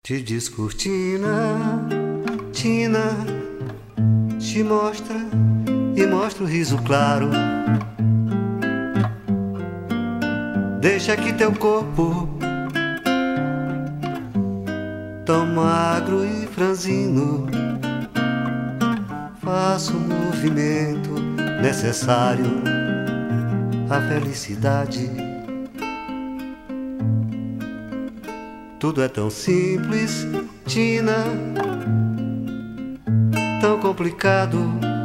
Te descortina, Tina, te mostra e mostra o riso claro. Deixa que teu corpo, tão magro e franzino, faça o movimento necessário à felicidade. Tudo é tão simples, Tina, tão complicado.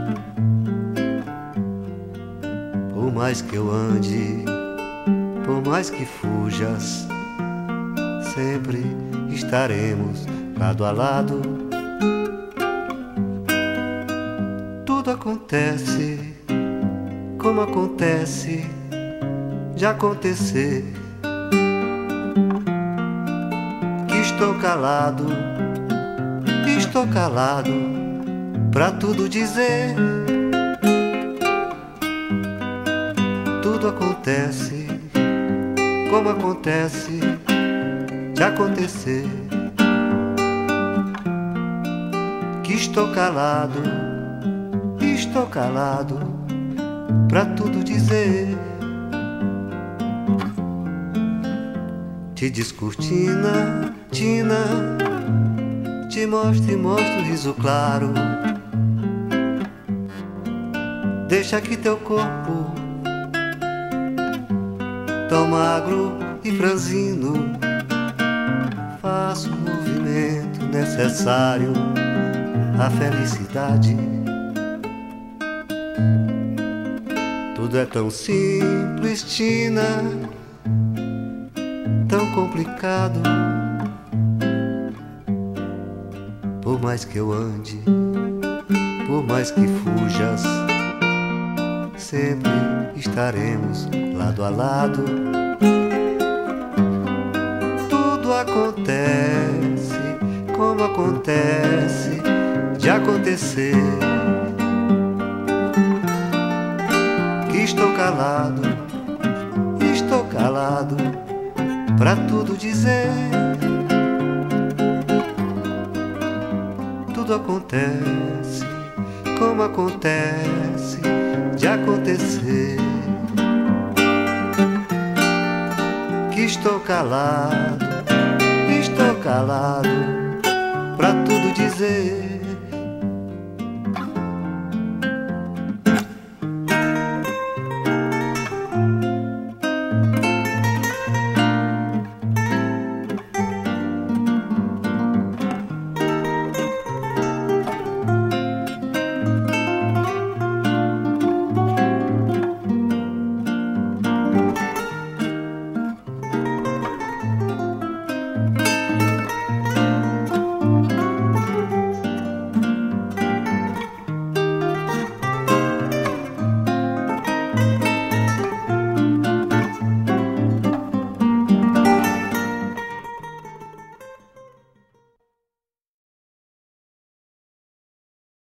Por mais que eu ande, por mais que fujas, sempre estaremos lado a lado. Tudo acontece como acontece de acontecer. Estou calado pra tudo dizer. Tudo acontece como acontece de acontecer. Que estou calado pra tudo dizer. Te descortina, Tina, te mostra e mostra o riso claro. Deixa que teu corpo, tão magro e franzino, faça o movimento necessário à felicidade. Tudo é tão simples, Tina, tão complicado. Por mais que eu ande, por mais que fujas, sempre estaremos lado a lado. Tudo acontece como acontece de acontecer. Que estou calado pra tudo dizer. Tudo acontece como acontece de acontecer. Que estou calado pra tudo dizer.